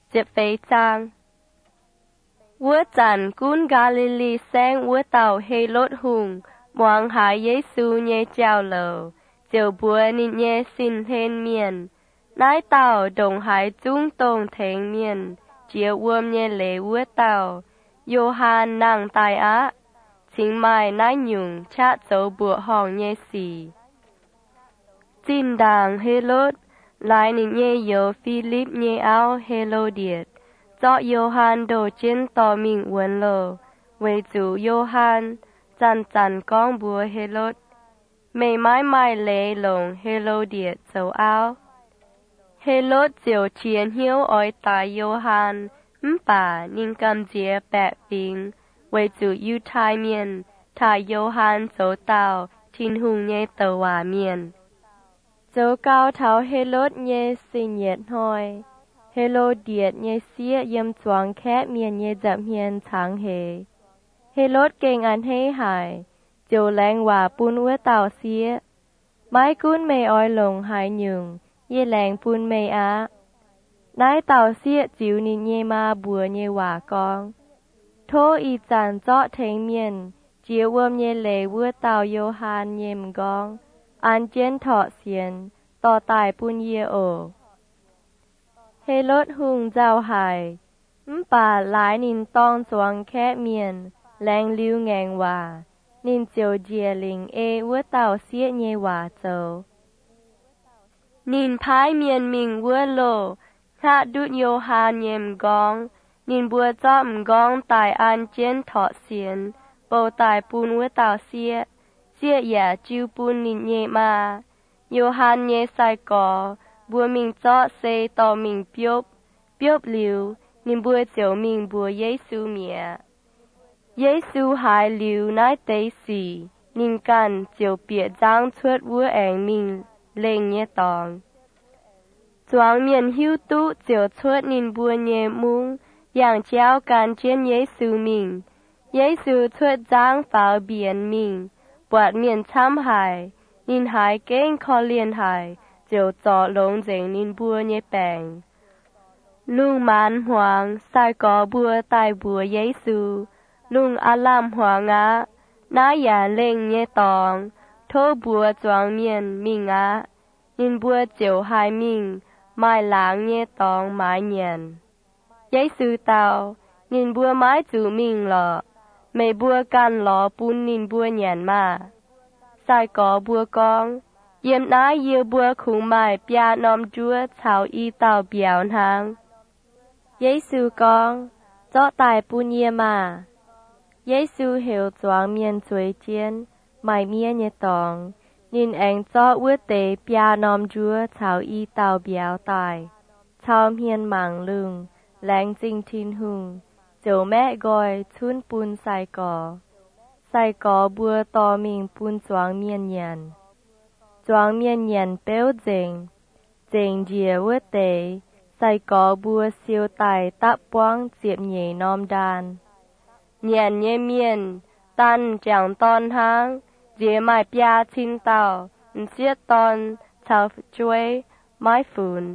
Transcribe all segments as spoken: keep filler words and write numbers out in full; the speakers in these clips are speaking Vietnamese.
เจ็บเฟจางวัวจันกุนกาลิลีแซงวัวเต่าเฮลดหุงมองหาเยซูเยเจ้าเหลวเจียวบัวนิเยสินเทนเมียนนายเต่าดงหายจุ้งตรงเทงเมียนเจียววมเยเหลวัวเต่าโยฮานนางตายอะชิงไม้นายหยุ่งชะโจบัวห้องเยสีจินดางเฮโลดลายนิเยโยฟิลิปเยเอาเฮโลเดียดเจาะโยฮันโดจินต่อมิงวนโลเวจูโยฮันจันจันก้องบัวเฮโลดไม่ไม้ไม้เลลงเฮโลเดียดเจ้าเอาเฮโลดเจียวเชียนเหี้ยวอ้อยตายโยฮันมป่านิงกำเจียแปะปิงเวจูยูทายเมียนทายโยฮันโจเต่าทินหุงเยเตวาเมียนโจเกาเท้าเฮโลดเยสิเยดหอยเฮโลเดียดเยเสียยำจวงแค่เมียนเยจับเฮียนทางเฮเฮโลดเก่งอันให้หายโจแรงว่าปุนวัวเต่าเสียไม้กุ้นไม่อ้อยลงหายหยุ่งเย่แรงปุนไม่อะนายเต่าเสียจิวนิเยมาบัวเยว่ากองโทอีจันเจาะเทงเมียนเจียวเวิมเยเหลวัวเต่าโยฮานเยมกองอันเจนเถาะเสียนต่อตายปุนเยโอเฮโลดหุงเจ้าหายมป่าหลายนินต้องสวงแค่เมียนแรงลิ้วแงงว่านินเจียวเจียลิงเอวัวเต่าเสียเยว่าเจ้านินพายเมียนมิงวัวโลฮะดุดโยฮานเยมกองนินบัวจ้อมกองตายอันเจนเถาะเสียนโปตายปูนวัวเต่าเสียเสียอย่าจิวปูนนินเยมาโยฮานเยไซกอบัวมิงเจาะเซต่อมิงเปียบเปียบหลิวนิมบัวเจียวมิงบัวเยซูเมียเยซูหายหลิวนายเตสีนิงกันเจียวเปียจางชวดวัวแองมิงเล่งเยตองจวงเมียนหิวตุเจียวชวดนินบัวเยมุงอย่างเจ้าการเจียนเยซูมิงเยซูชวดจางฝาเบียนมิงปวดเมียนช้ำหายนินหายเก้งคอเลียนหายเจียวจ่อลงเจงนินบัวเยแปงลุงมานหวงใส่กอบัวตายบัวเยซูลุงอาลามหวงะน้าอย่าเล่งเยตองโทบัวจวงเมียนมิงะนินบัวเจียวหายมิงไม้หลางเยตองไม้เย็นเยซูเตานินบัวไม้จูมิงหล่อไม่บัวกันหล่อปุนนินบัวเย็นมาใส่กอบัวกองเยี่ยมน้าเยี่ยบัวขุงไม้ปยานอมจัวชาวอีเต่าเบียวทางเยซูกองเจาะตายปุนเยมาเยซูเหวจวงเมียนสวยเจียนไม่เมียนเยตองนินแองเจาะวัวเตปยานอมจัวชาวอีเต่าเบียวตายชาวเมียนหมังลึงแรงจริงทินหุงเจียวแม่กอยชุนปุนใส่กอใส่กอบัวตอมิงปุนจวงเมียนเย็นจวงเมียนเย็นเป้วเจงเจงเจียวัวเตใส่กอบัวเสียวไตตะป้วงเจียบเหย่นอมดานเนียนเยเมียนตันจังตอนทางเจียไม้ปยาชินเต่าเสียตอนชาวช่วยไม้ฝืน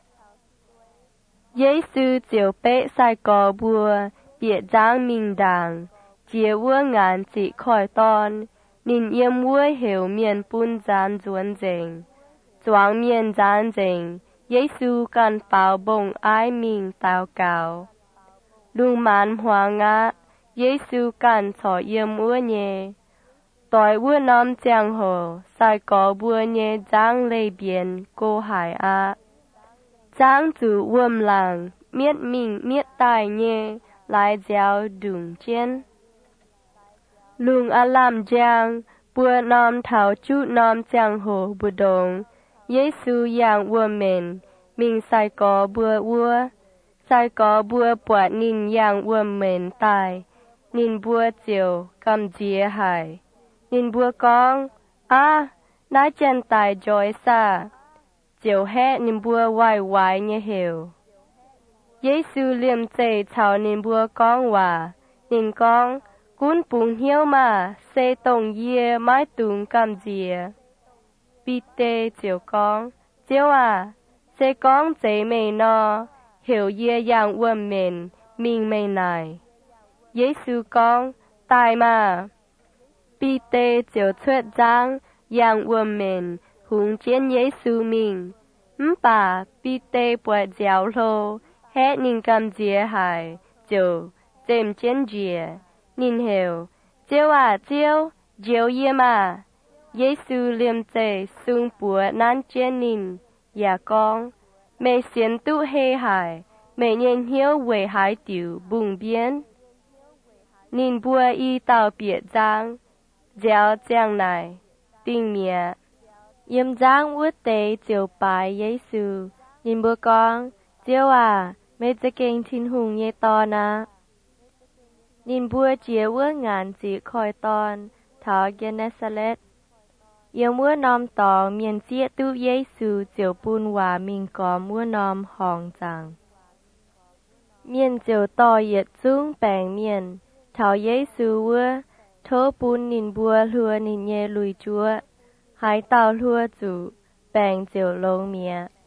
เยซูเจียวเป๊ะใส่กอบัวเปียจางมิงดังเจียวัวงานจิคอยตอนนินเยี่ยมวัวเหวเมียนปุ้นจานจวนเจงจวงเมียนจานเจงเยซูกันเป่าบงไอมิงตาวเก่าลุงมันหัวงะเยซูกันฉอเยี่ยมวัวเยต่อยวัวน้ำเจียงโหใส่กอบัวเยจางเลยเบียนโกหายอาจางจูวัวมหลังเมียดมิงเมียดตายเยลายเจ้าดุงเจียนลุงอาลามจางปัวนอมเถาจุนอมจางโหบุดงเยซูอย่างวัวเมนมิงใส่กอบัววัวใส่กอบัวปวดนินอย่างวัวเมนตายนินบัวเจียวกำเจียหายนินบัวกองอ้านายเจนตายจอยซาเจียวแห่นินบัวไหวไหวเนี่ยเหวเยซูเลี่ยมเจชาวนินบัวกองว่านินกองกุนปุงเหี้ยวมาเซตงเยียไม้ตุงกำเจียปีเตเจียวกองเจียวอ่ะเซกองเจไม่นอ hiểu ye yang quân mình, mình mày này. Giê-xu con, tài mà. Bi tê chiều thuyết giang, yang quân mình, hùng chiến Giê-xu mình. Ừm bà, bi tê bọt giáo lô, hết nín cầm dìa hải, chiều, chêm chiến dìa, nín hiểu. Chiều à chiều, chiều ye mà. Giê-xu liêm tê xung bùa nan chiến nín, ya con. Mẹ xiên tu hê hải, mẹ nhìn hiếu về hải tiểu bùng biên. Nín bùa y tàu biệt giang, giáo giang này, tình mẹ. Yếm giang vút tế chiều bài Giê-xu, nín bùa con, chiều à, mẹจะเก่งทิ้นหุงเยตอนนะ nín bùa chiều vút ngàn chỉ khอยตอน thảo gen nê sa lết. Yêu mua nòm tòng miền chia tu Giê-xu chiều bùn hòa mình có mua nòm hòng rằng. Miền chiều tò yết dung bèng miền, thảo Giê-xu vua, thô bùn nín bùa lùa nín nhẹ lùi chúa, hãy tàu lùa chủ, bèng chiều lông mía.